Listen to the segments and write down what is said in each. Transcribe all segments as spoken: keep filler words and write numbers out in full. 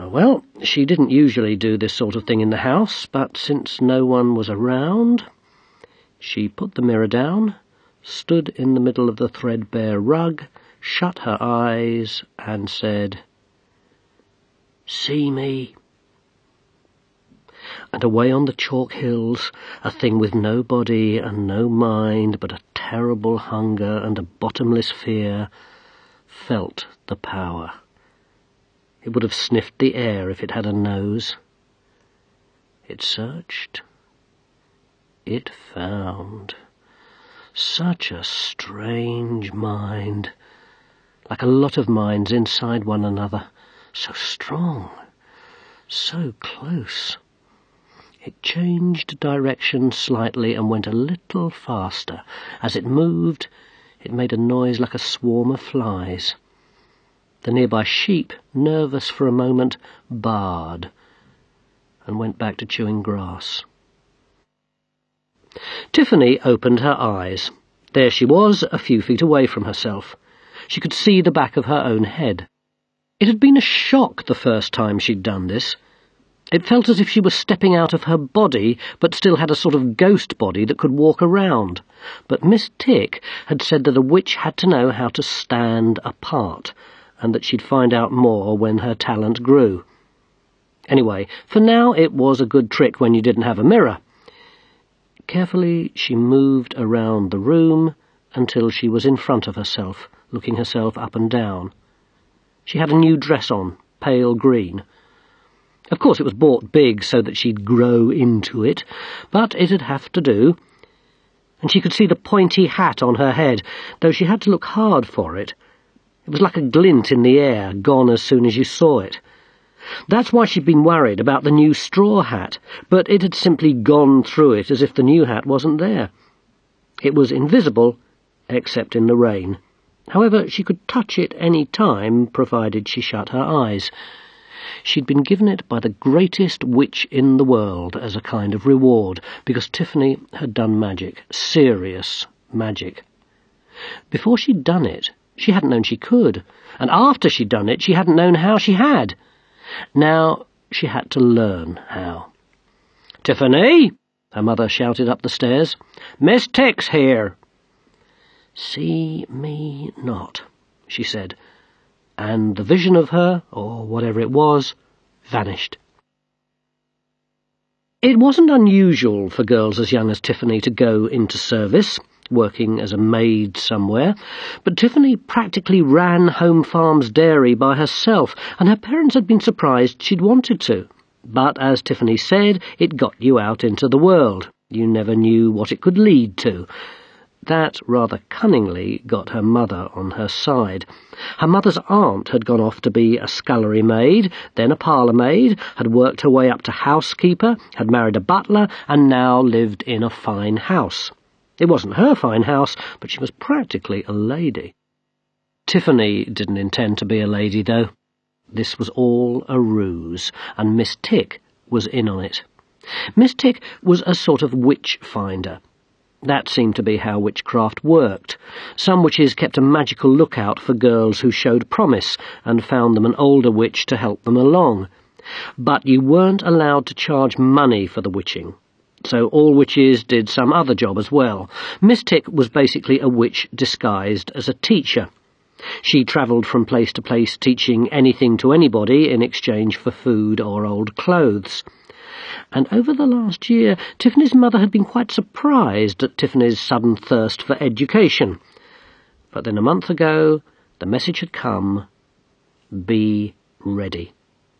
Well, she didn't usually do this sort of thing in the house, but since no one was around, she put the mirror down, stood in the middle of the threadbare rug, shut her eyes, and said, "See me?" And away on the chalk hills, a thing with no body and no mind, but a terrible hunger and a bottomless fear, felt the power. It would have sniffed the air if it had a nose. It searched. It found. Such a strange mind, like a lot of minds inside one another, so strong, so close. It changed direction slightly and went a little faster. As it moved, it made a noise like a swarm of flies. The nearby sheep, nervous for a moment, baaed and went back to chewing grass. Tiffany opened her eyes. There she was, a few feet away from herself. She could see the back of her own head. It had been a shock the first time she'd done this. It felt as if she was stepping out of her body, but still had a sort of ghost body that could walk around. But Miss Tick had said that a witch had to know how to stand apart, and that she'd find out more when her talent grew. Anyway, for now it was a good trick when you didn't have a mirror. Carefully she moved around the room until she was in front of herself, looking herself up and down. She had a new dress on, pale green. Of course it was bought big so that she'd grow into it, but it'd have to do. And she could see the pointy hat on her head, though she had to look hard for it. It was like a glint in the air, gone as soon as you saw it. That's why she'd been worried about the new straw hat, but it had simply gone through it as if the new hat wasn't there. It was invisible, except in the rain. However, she could touch it any time, provided she shut her eyes. She'd been given it by the greatest witch in the world as a kind of reward, because Tiffany had done magic, serious magic. Before she'd done it, she hadn't known she could, and after she'd done it, she hadn't known how she had. Now she had to learn how. "Tiffany!" her mother shouted up the stairs. "Miss Tick's here." "See me not," she said, and the vision of her, or whatever it was, vanished. It wasn't unusual for girls as young as Tiffany to go into service, working as a maid somewhere, but Tiffany practically ran Home Farms Dairy by herself, and her parents had been surprised she'd wanted to. But, as Tiffany said, it got you out into the world. You never knew what it could lead to. That rather cunningly got her mother on her side. Her mother's aunt had gone off to be a scullery maid, then a parlour maid, had worked her way up to housekeeper, had married a butler, and now lived in a fine house. It wasn't her fine house, but she was practically a lady. Tiffany didn't intend to be a lady, though. This was all a ruse, and Miss Tick was in on it. Miss Tick was a sort of witch-finder. That seemed to be how witchcraft worked. Some witches kept a magical lookout for girls who showed promise and found them an older witch to help them along. But you weren't allowed to charge money for the witching. So all witches did some other job as well. Miss Tick was basically a witch disguised as a teacher. She travelled from place to place teaching anything to anybody in exchange for food or old clothes. And over the last year, Tiffany's mother had been quite surprised at Tiffany's sudden thirst for education. But then a month ago, the message had come, be ready.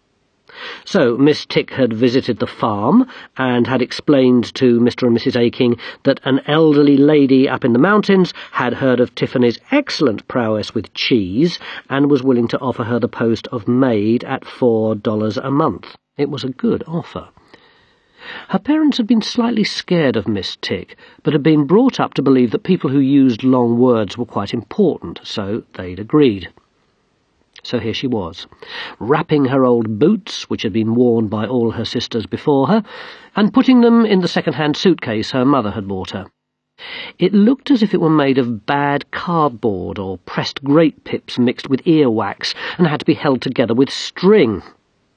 So Miss Tick had visited the farm and had explained to Mister and Missus Aking that an elderly lady up in the mountains had heard of Tiffany's excellent prowess with cheese and was willing to offer her the post of maid at four dollars a month. It was a good offer. Her parents had been slightly scared of Miss Tick, but had been brought up to believe that people who used long words were quite important, so they'd agreed. So here she was, wrapping her old boots, which had been worn by all her sisters before her, and putting them in the second-hand suitcase her mother had bought her. It looked as if it were made of bad cardboard or pressed grape pips mixed with earwax, and had to be held together with string.